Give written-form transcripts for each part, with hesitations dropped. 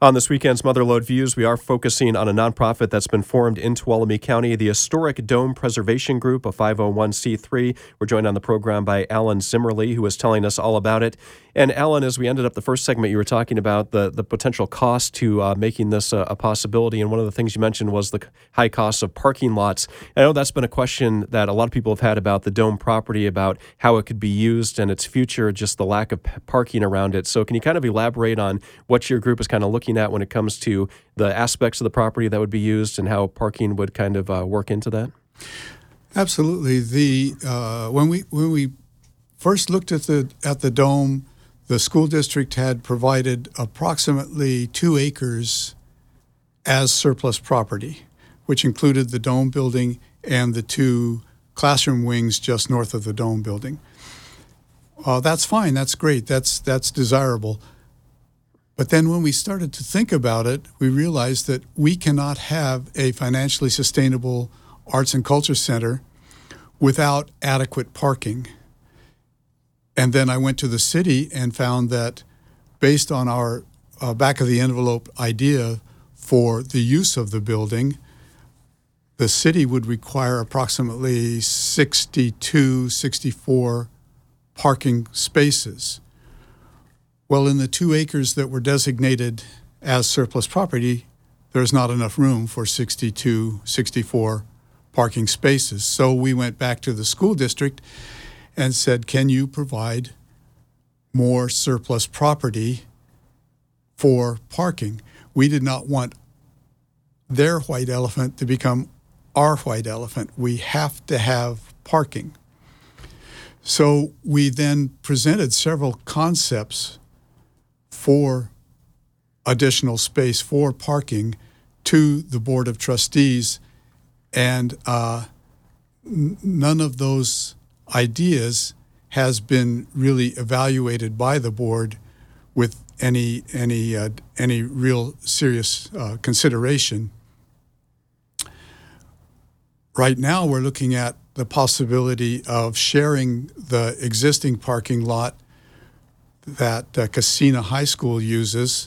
On this weekend's Motherlode Views, we are focusing on a nonprofit that's been formed in Tuolumne County, the Historic Dome Preservation Group, a 501c3. We're joined on the program by Alan Zimmerly, who is telling us all about it. And Alan, as we ended up the first segment, you were talking about the potential cost to making this a possibility. And one of the things you mentioned was the high cost of parking lots. I know that's been a question that a lot of people have had about the Dome property, about how it could be used and its future, just the lack of parking around it. So can you kind of elaborate on what your group is kind of looking at when it comes to the aspects of the property that would be used and how parking would kind of work into that? Absolutely. When we first looked at the Dome, the school district had provided approximately 2 acres as surplus property, which included the Dome building and the 2 classroom wings just north of the Dome building. That's fine. That's great. That's desirable. But then when we started to think about it, we realized that we cannot have a financially sustainable arts and culture center without adequate parking. And then I went to the city and found that based on our back-of-the-envelope idea for the use of the building, the city would require approximately 64 parking spaces. Well, in the 2 acres that were designated as surplus property, there's not enough room for 64 parking spaces. So we went back to the school district and said, can you provide more surplus property for parking? We did not want their white elephant to become our white elephant. We have to have parking. So we then presented several concepts for additional space for parking to the Board of Trustees, and none of those ideas has been really evaluated by the board with any real serious consideration. Right now, we're looking at the possibility of sharing the existing parking lot that Casina High School uses,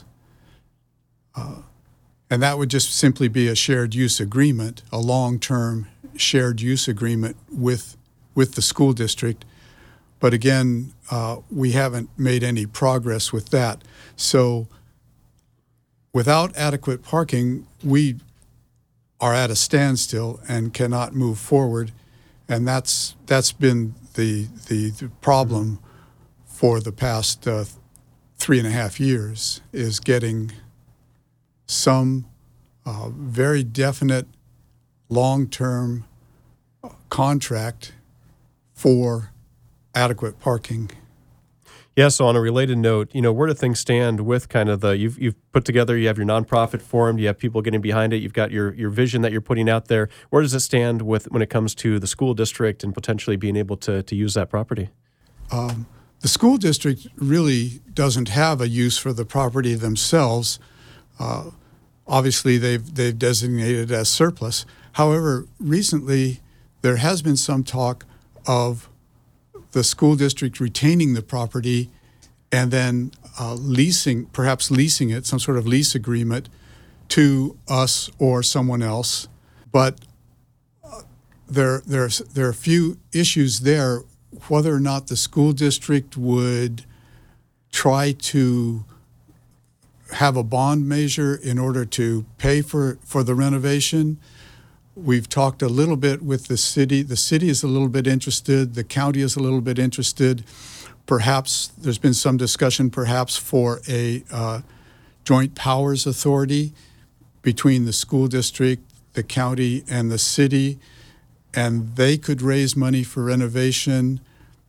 and that would just simply be a shared use agreement, a long-term shared use agreement with the school district. But again, we haven't made any progress with that. So without adequate parking, we are at a standstill and cannot move forward. And that's been the problem for the past 3.5 years, is getting some very definite long-term contract for adequate parking. Yeah, so on a related note, where do things stand with kind of you've put together, you have your nonprofit formed, you have people getting behind it, you've got your vision that you're putting out there. Where does it stand when it comes to the school district and potentially being able to use that property? The school district really doesn't have a use for the property themselves. Obviously, they've designated it as surplus. However, recently there has been some talk of the school district retaining the property and then perhaps leasing it, some sort of lease agreement to us or someone else. But there are a few issues there, whether or not the school district would try to have a bond measure in order to pay for the renovation. We've talked a little bit with the city. The city is a little bit interested. The county is a little bit interested. Perhaps there's been some discussion perhaps for a joint powers authority between the school district, the county, and the city, and they could raise money for renovation.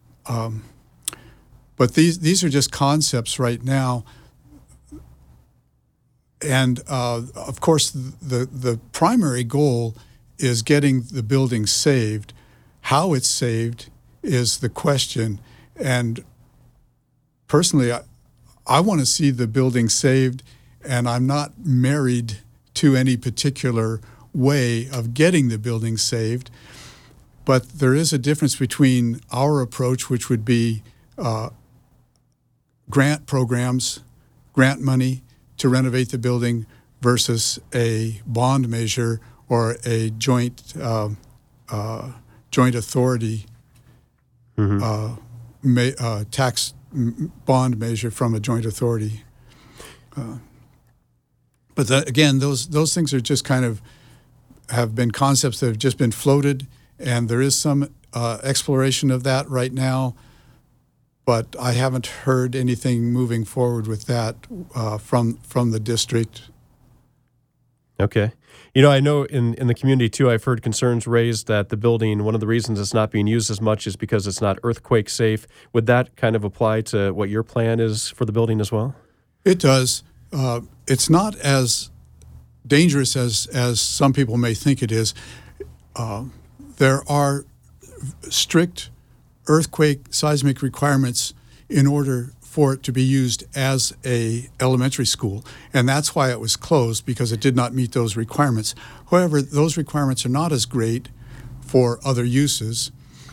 But these are just concepts right now. And of course, the primary goal is getting the building saved. How it's saved is the question. And personally, I want to see the building saved, and I'm not married to any particular way of getting the building saved. But there is a difference between our approach, which would be grant programs, grant money to renovate the building versus a bond measure or a joint authority tax bond measure from a joint authority. But again, those things are just kind of have been concepts that have just been floated, and there is some exploration of that right now. But I haven't heard anything moving forward with that from the district. Okay. You know, I know in the community, too, I've heard concerns raised that the building, one of the reasons it's not being used as much is because it's not earthquake safe. Would that kind of apply to what your plan is for the building as well? It does. It's not as dangerous as some people may think it is. There are strict earthquake seismic requirements in order for it to be used as a elementary school, and that's why it was closed, because it did not meet those requirements. However, those requirements are not as great for other uses,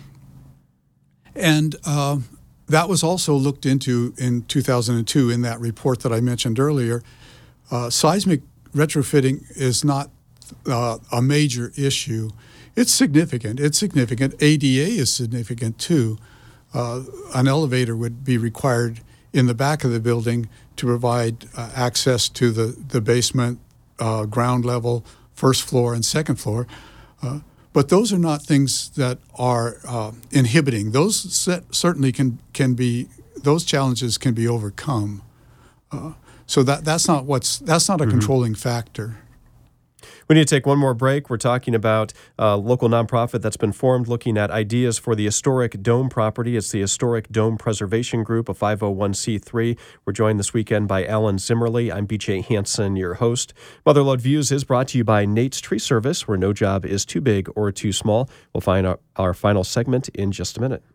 and that was also looked into in 2002 in that report that I mentioned earlier. Seismic retrofitting is not a major issue. It's significant. ADA is significant too. An elevator would be required in the back of the building to provide access to the basement, ground level, first floor, and second floor. But those are not things that are inhibiting. Those certainly can be. Those challenges can be overcome. So that's not a controlling factor. We need to take one more break. We're talking about a local nonprofit that's been formed looking at ideas for the historic dome property. It's the Historic Dome Preservation Group, a 501c3. We're joined this weekend by Alan Zimmerly. I'm BJ Hansen, your host. Motherlode Views is brought to you by Nate's Tree Service, where no job is too big or too small. We'll find our final segment in just a minute.